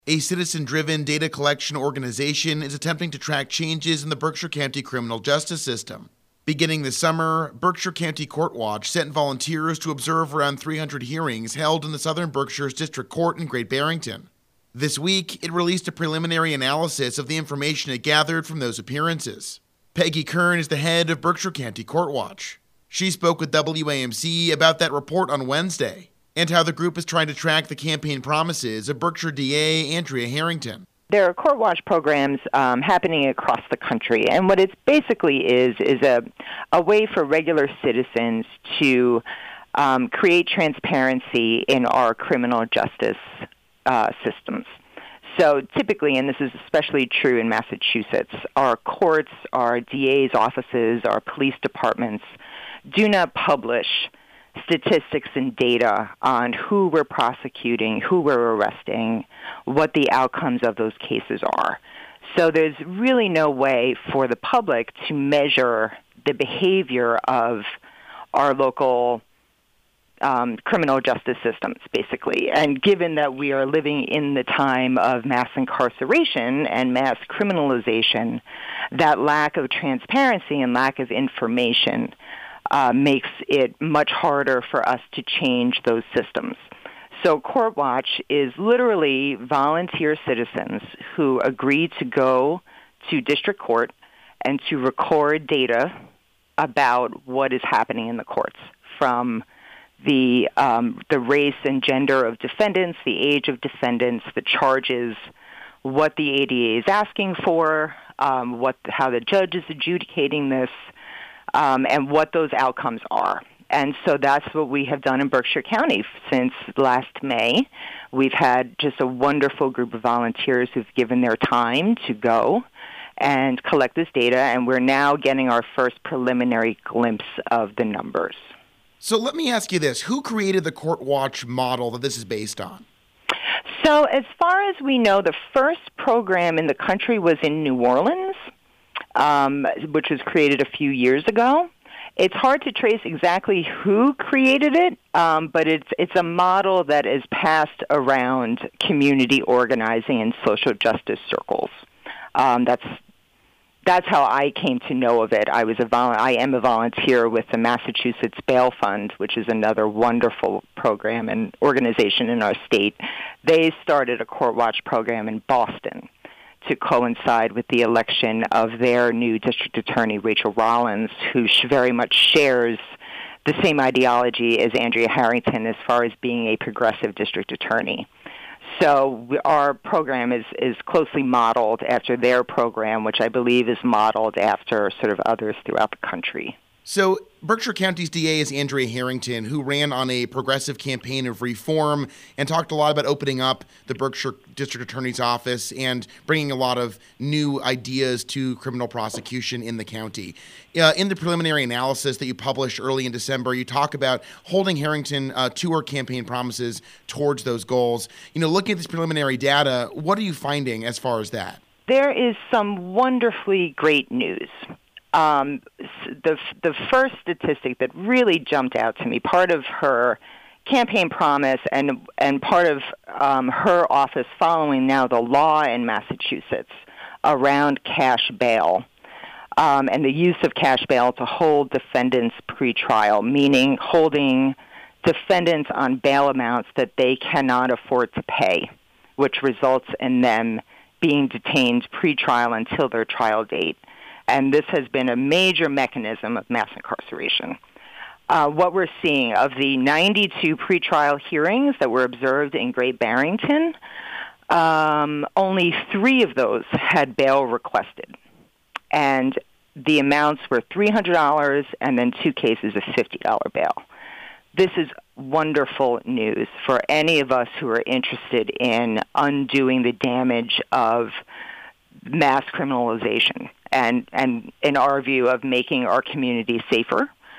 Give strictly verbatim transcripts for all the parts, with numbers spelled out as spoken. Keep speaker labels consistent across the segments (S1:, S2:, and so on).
S1: A citizen-driven data collection organization is attempting to track changes in the Berkshire County criminal justice system. Beginning this summer, Berkshire County Court Watch sent volunteers to observe around three hundred hearings held in the Southern Berkshire's District Court in Great Barrington. This week, it released a preliminary analysis of the information it gathered from those appearances. Peggy Kern is the head of Berkshire County Court Watch. She spoke with W A M C about that report on Wednesday and how the group is trying to track the campaign promises of Berkshire D A Andrea Harrington.
S2: There are Court Watch programs um, happening across the country, and what it basically is is a, a way for regular citizens to um, create transparency in our criminal justice uh, systems. So typically, and this is especially true in Massachusetts, our courts, our D A's offices, our police departments do not publish statistics and data on who we're prosecuting, who we're arresting, what the outcomes of those cases are. So there's really no way for the public to measure the behavior of our local um, criminal justice systems, basically. And given that we are living in the time of mass incarceration and mass criminalization, that lack of transparency and lack of information Uh, makes it much harder for us to change those systems. So Court Watch is literally volunteer citizens who agree to go to district court and to record data about what is happening in the courts, from the um, the race and gender of defendants, the age of defendants, the charges, what the A D A is asking for, um, what how the judge is adjudicating this, Um, and what those outcomes are. And so that's what we have done in Berkshire County since last May. We've had just a wonderful group of volunteers who've given their time to go and collect this data, and we're now getting our first preliminary glimpse of the numbers.
S1: So let me ask you this. Who created the Court Watch model that this is based on?
S2: So as far as we know, the first program in the country was in New Orleans, Um, which was created a few years ago. It's hard to trace exactly who created it, um, but it's it's a model that is passed around community organizing and social justice circles. Um, that's that's how I came to know of it. I was a vol- I am a volunteer with the Massachusetts Bail Fund, which is another wonderful program and organization in our state. They started a Court Watch program in Boston to coincide with the election of their new district attorney, Rachel Rollins, who very much shares the same ideology as Andrea Harrington as far as being a progressive district attorney. So we, our program is, is closely modeled after their program, which I believe is modeled after sort of others throughout the country.
S1: So Berkshire County's D A is Andrea Harrington, who ran on a progressive campaign of reform and talked a lot about opening up the Berkshire District Attorney's Office and bringing a lot of new ideas to criminal prosecution in the county. Uh, in the preliminary analysis that you published early in December, you talk about holding Harrington uh, to her campaign promises towards those goals. You know, looking at this preliminary data, what are you finding as far as that?
S2: There is some wonderfully great news. Um, the the first statistic that really jumped out to me, part of her campaign promise and and part of um, her office following now the law in Massachusetts around cash bail um, and the use of cash bail to hold defendants pretrial, meaning holding defendants on bail amounts that they cannot afford to pay, which results in them being detained pretrial until their trial date. And this has been a major mechanism of mass incarceration. Uh, what we're seeing, of the ninety-two pretrial hearings that were observed in Great Barrington, um, only three of those had bail requested. And the amounts were three hundred dollars and then two cases of fifty dollars bail. This is wonderful news for any of us who are interested in undoing the damage of mass criminalization and, and in our view, of making our community safer.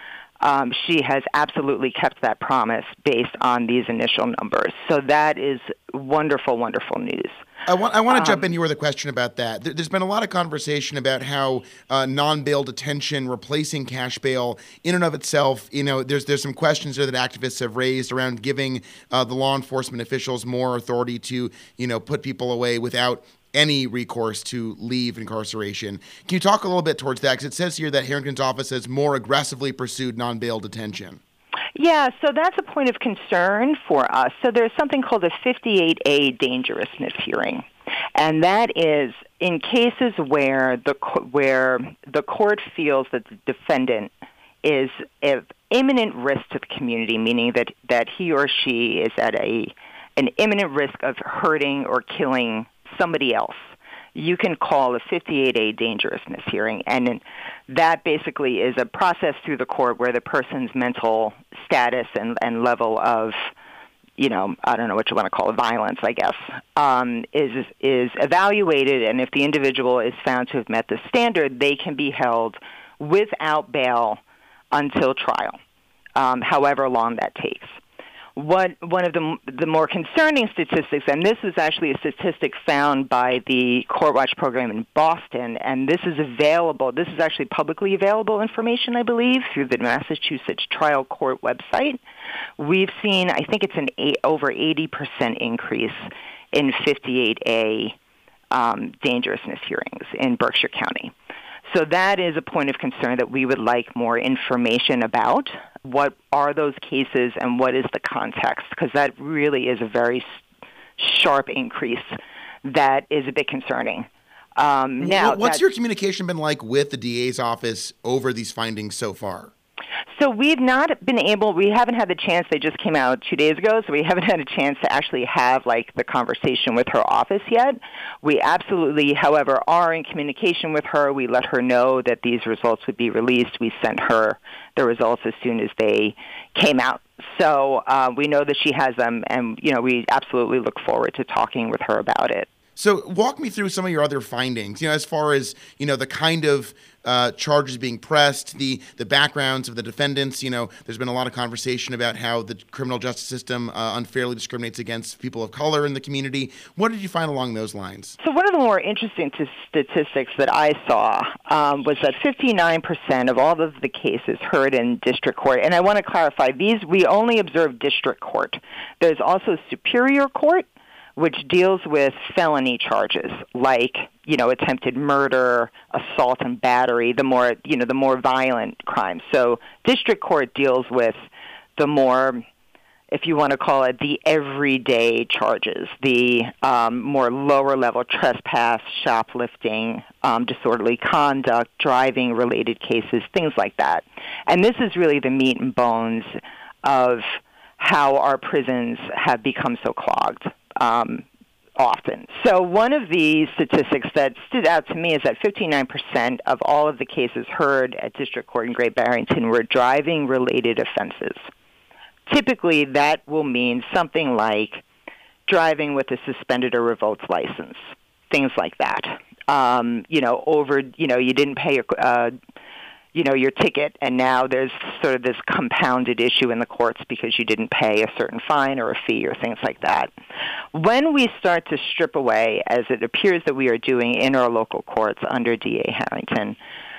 S2: um, she has absolutely kept that promise based on these initial numbers. So that is wonderful, wonderful news.
S1: I want, I want to
S2: um,
S1: jump in here with a question about that. There, there's been a lot of conversation about how uh, non-bail detention replacing cash bail in and of itself, you know, there's there's some questions there that activists have raised around giving uh, the law enforcement officials more authority to, you know, put people away without any recourse to leave incarceration. Can you talk a little bit towards that? Because it says here that Harrington's office has more aggressively pursued non-bail detention.
S2: Yeah, so that's a point of concern for us. So there's something called a fifty-eight A dangerousness hearing, and that is in cases where the where the court feels that the defendant is of imminent risk to the community, meaning that, that he or she is at a an imminent risk of hurting or killing somebody else. You can call a fifty-eight A dangerousness hearing, and that basically is a process through the court where the person's mental status and, and level of, you know, I don't know what you want to call it, violence, I guess, um, is is evaluated, and if the individual is found to have met the standard, they can be held without bail until trial, um, however long that takes. What one of the the more concerning statistics, and this is actually a statistic found by the Court Watch program in Boston, and this is available. This is actually publicly available information, I believe, through the Massachusetts Trial Court website. We've seen, I think it's an eight, over eighty percent increase in fifty-eight A um, dangerousness hearings in Berkshire County. So that is a point of concern that we would like more information about. What are those cases and what is the context? Because that really is a very sharp increase that is a bit concerning. Um, now,
S1: What's your communication been like with the D A's office over these findings so far?
S2: So we've not been able, we haven't had the chance, they just came out two days ago, so we haven't had a chance to actually have, like, the conversation with her office yet. We absolutely, however, are in communication with her. We let her know that these results would be released. We sent her the results as soon as they came out. So uh, we know that she has them, and, you know, we absolutely look forward to talking with her about it.
S1: So walk me through some of your other findings, you know, as far as, you know, the kind of uh, charges being pressed, the, the backgrounds of the defendants. You know, there's been a lot of conversation about how the criminal justice system uh, unfairly discriminates against people of color in the community. What did you find along those lines?
S2: So one of the more interesting t- statistics that I saw um, was that fifty-nine percent of all of the cases heard in district court, and I want to clarify, these we only observe district court. There's also superior court, which deals with felony charges like, you know, attempted murder, assault and battery, the more, you know, the more violent crimes. So district court deals with the more, if you want to call it, the everyday charges, the um, more lower-level trespass, shoplifting, um, disorderly conduct, driving-related cases, things like that. And this is really the meat and bones of how our prisons have become so clogged. Um, often. So one of the statistics that stood out to me is that fifty-nine percent of all of the cases heard at District Court in Great Barrington were driving-related offenses. Typically, that will mean something like driving with a suspended or revoked license, things like that. Um, you know, over, you know, you didn't pay your, uh, you know, your ticket, and now there's sort of this compounded issue in the courts because you didn't pay a certain fine or a fee or things like that. When we start to strip away, as it appears that we are doing in our local courts under D A Harrington,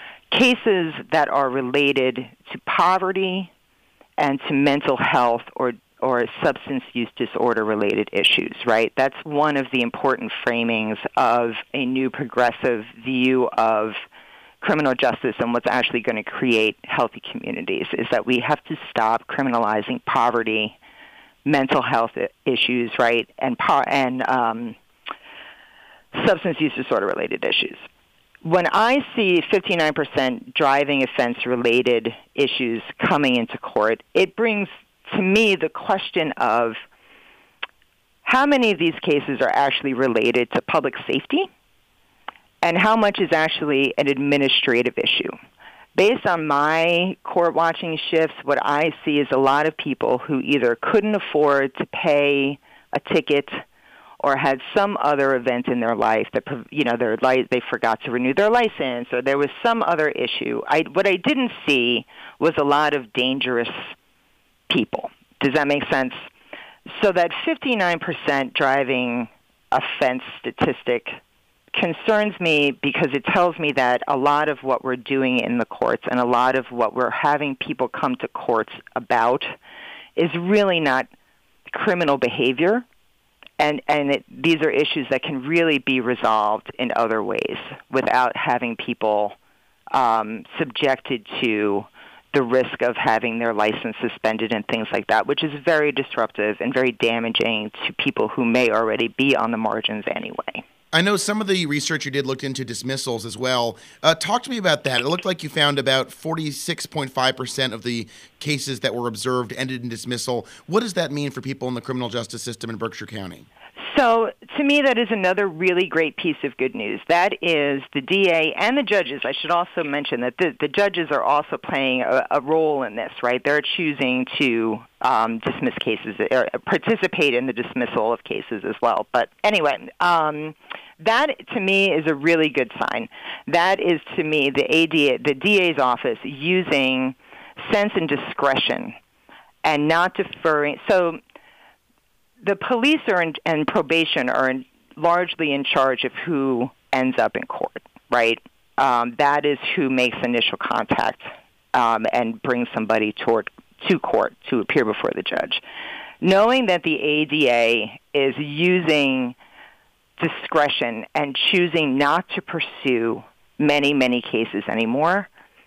S2: cases that are related to poverty and to mental health or or substance use disorder-related issues, right? That's one of the important framings of a new progressive view of criminal justice and what's actually going to create healthy communities, is that we have to stop criminalizing poverty, mental health issues, right, and po- and um, substance use disorder-related issues. When I see fifty-nine percent driving offense-related issues coming into court, it brings to me the question of how many of these cases are actually related to public safety and how much is actually an administrative issue. Based on my court watching shifts, what I see is a lot of people who either couldn't afford to pay a ticket or had some other event in their life that, you know, their li- they forgot to renew their license, or there was some other issue. I, what I didn't see was a lot of dangerous people. Does that make sense? So that fifty-nine percent driving offense statistic concerns me because it tells me that a lot of what we're doing in the courts and a lot of what we're having people come to courts about is really not criminal behavior, and, and it, these are issues that can really be resolved in other ways without having people um, subjected to the risk of having their license suspended and things like that, which is very disruptive and very damaging to people who may already be on the margins anyway.
S1: I know some of the research you did looked into dismissals as well. Uh, talk to me about that. It looked like you found about forty-six point five percent of the cases that were observed ended in dismissal. What does that mean for people in the criminal justice system in Berkshire County?
S2: So to me, that is another really great piece of good news. That is the D A and the judges. I should also mention that the, the judges are also playing a, a role in this, right? They're choosing to um, dismiss cases, or participate in the dismissal of cases as well. But anyway, um, that to me is a really good sign. That is to me the A D A, the D A's office using sense and discretion and not deferring. So the police are in, and probation are in, largely in charge of who ends up in court, right? Um, that is who makes initial contact um, and brings somebody toward, to court to appear before the judge. Knowing that the A D A is using discretion and choosing not to pursue many, many cases anymore,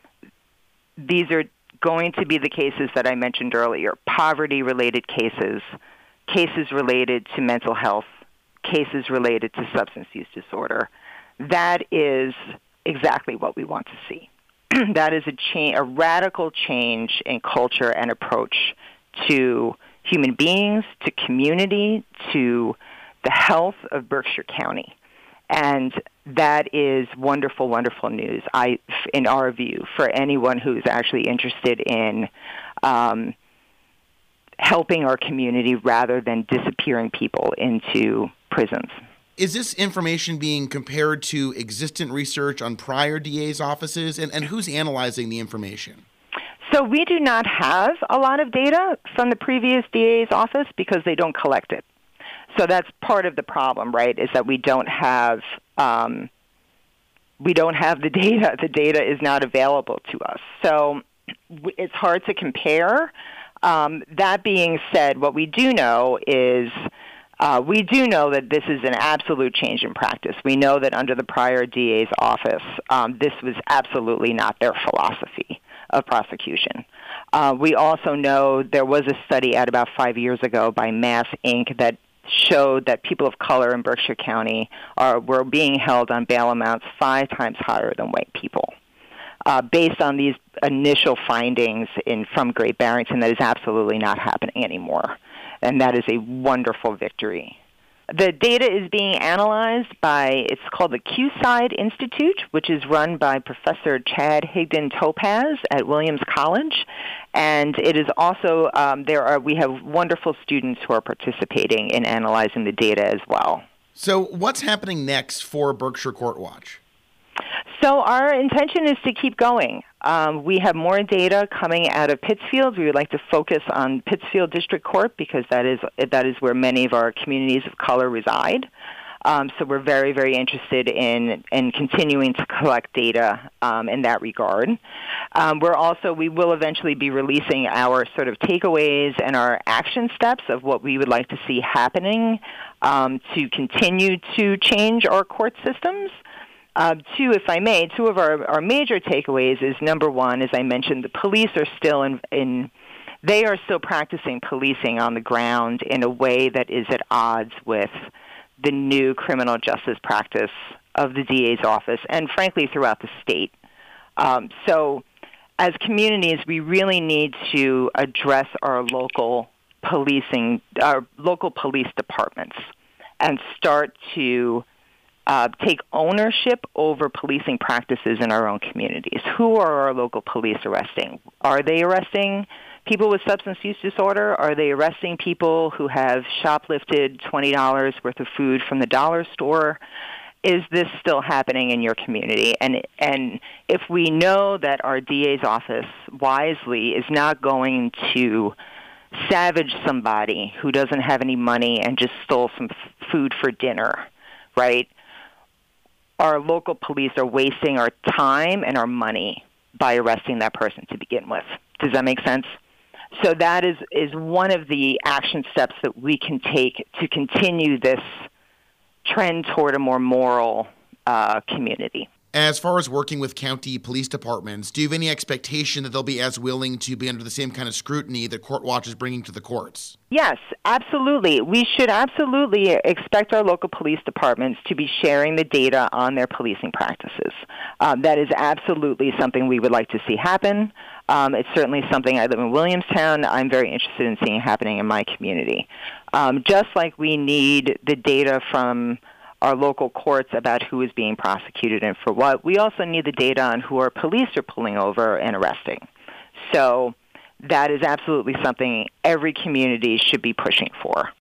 S2: these are going to be the cases that I mentioned earlier, poverty-related cases, cases related to mental health, cases related to substance use disorder. That is exactly what we want to see. That is a cha- a radical change in culture and approach to human beings, to community, to the health of Berkshire County. And that is wonderful, wonderful news, I, in our view, for anyone who's actually interested in um, helping our community rather than disappearing people into prisons.
S1: Is this information being compared to existent research on prior D A's offices, and, and who's analyzing the information?
S2: So we do not have a lot of data from the previous D A's office because they don't collect it. So that's part of the problem, right, is that we don't have um, we don't have the data. The data is not available to us. So it's hard to compare. Um, that being said, what we do know is uh, we do know that this is an absolute change in practice. We know that under the prior D A's office, um, this was absolutely not their philosophy of prosecution. Uh, we also know there was a study out about five years ago by Mass Incorporated that showed that people of color in Berkshire County are were being held on bail amounts five times higher than white people. Uh, based on these initial findings in from Great Barrington, that is absolutely not happening anymore, and that is a wonderful victory. The data is being analyzed by, it's called the Q-Side Institute, which is run by Professor Chad Higdon-Topaz at Williams College. And it is also, um, there are, we have wonderful students who are participating in analyzing the data as well.
S1: So what's happening next for Berkshire Court Watch?
S2: So our intention is to keep going. Um, we have more data coming out of Pittsfield. We would like to focus on Pittsfield District Court because that is that is where many of our communities of color reside. Um, so we're very, very interested in in continuing to collect data um, in that regard. Um, we're also we will eventually be releasing our sort of takeaways and our action steps of what we would like to see happening um, to continue to change our court systems. Uh, two, if I may, two of our, our major takeaways is, number one, as I mentioned, the police are still in, in, they are still practicing policing on the ground in a way that is at odds with the new criminal justice practice of the D A's office and, frankly, throughout the state. Um, so as communities, we really need to address our local policing, our local police departments and start to Uh, take ownership over policing practices in our own communities. Who are our local police arresting? Are they arresting people with substance use disorder? Are they arresting people who have shoplifted twenty dollars worth of food from the dollar store? Is this still happening in your community? And and if we know that our D A's office wisely is not going to savage somebody who doesn't have any money and just stole some f- food for dinner, right? Our local police are wasting our time and our money by arresting that person to begin with. Does that make sense? So that is, is one of the action steps that we can take to continue this trend toward a more moral uh, community.
S1: As far as working with county police departments, do you have any expectation that they'll be as willing to be under the same kind of scrutiny that Court Watch is bringing to the courts?
S2: Yes, absolutely. We should absolutely expect our local police departments to be sharing the data on their policing practices. Um, that is absolutely something we would like to see happen. Um, it's certainly something. I live in Williamstown. I'm very interested in seeing happening in my community. Um, just like we need the data from our local courts about who is being prosecuted and for what, we also need the data on who our police are pulling over and arresting. So that is absolutely something every community should be pushing for.